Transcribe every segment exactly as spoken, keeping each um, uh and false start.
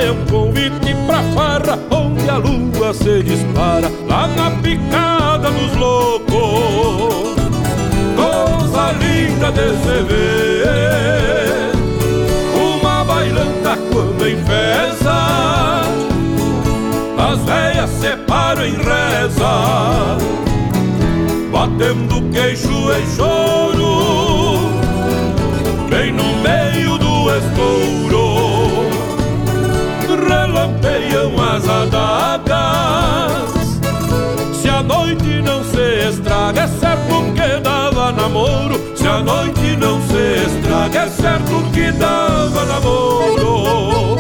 é um convite pra farra, onde a lua se dispara, lá na picada dos loucos. Coisa linda de se ver, uma bailanta quando em festa, as velhas se param em reza, batendo queixo em choro, bem no meio do estouro. Relampeiam as adagas, se a noite não se estraga, é certo que dava namoro. Se a noite não se estraga, é certo que dava namoro.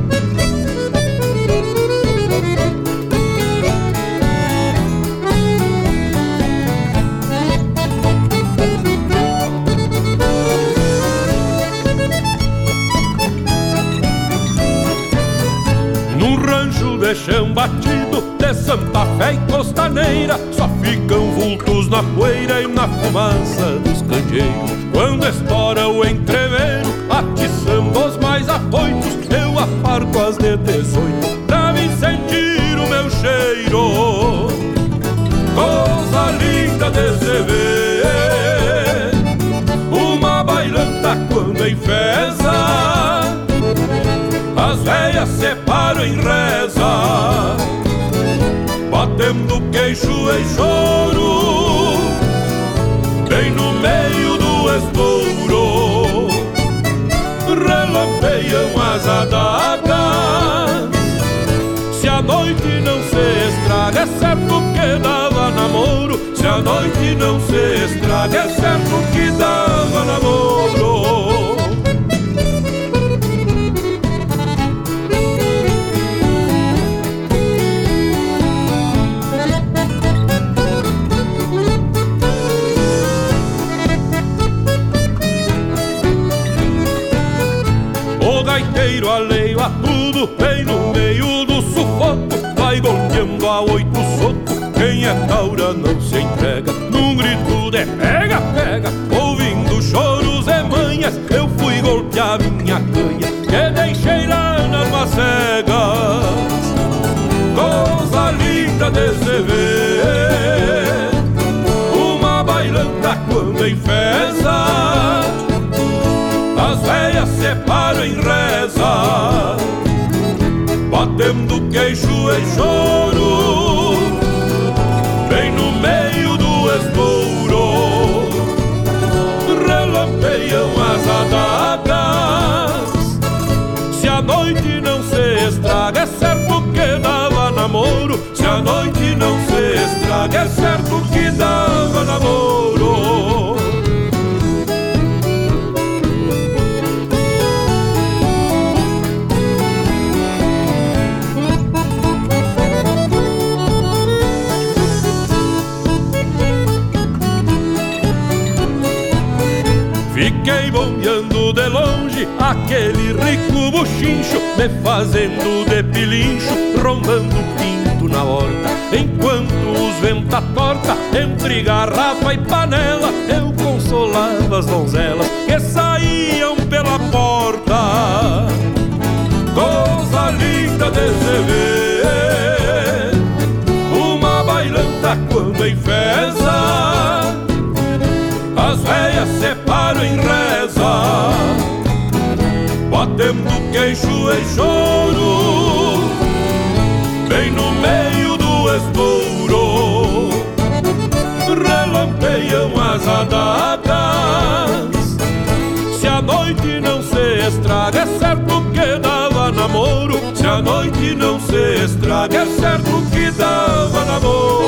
De chão batido, de Santa Fé e Costaneira, só ficam vultos na poeira e na fumaça dos candeeiros. Quando estoura o entreveiro, atiçando os mais afoitos, eu aparto as de dezoito pra me sentir o meu cheiro. Coisa linda de se ver, uma bailanta quando em festa, as velhas se param em reza, batendo queixo em choro, bem no meio do estouro. Relampeiam as adagas, se a noite não se estraga, é certo que dava namoro. Se a noite não se estraga, é certo que dava namoro. Gaiteiro alheio a tudo, bem no meio do sufoco, vai golpeando a oito soco. Quem é taura não se entrega, num grito de pega, pega. Ouvindo choros e manhas, eu fui golpear minha canha, que deixei lá nas macegas. Coisa linda de se ver, uma bailanta quando em festa, as velhas se param em reza, batendo queixo em choro, bem no meio do estouro. Relampeiam as adagas, se a noite não se estraga, é certo que dava namoro. Se a noite não se estraga, é certo que dava namoro. Fiquei bombeando de longe aquele rico buchincho, me fazendo de pilincho, rondando pinto na horta. Enquanto os venta torta, entre garrafa e panela, eu consolava as donzelas que saíam pela porta. Coisa linda de se ver, uma bailanta quando em festa, as velhas se param em reza, batendo queixo em choro, bem no meio do estouro. Relampeiam as adagas, se a noite não se estraga, é certo que dava namoro. Se a noite não se estraga, é certo que dava namoro.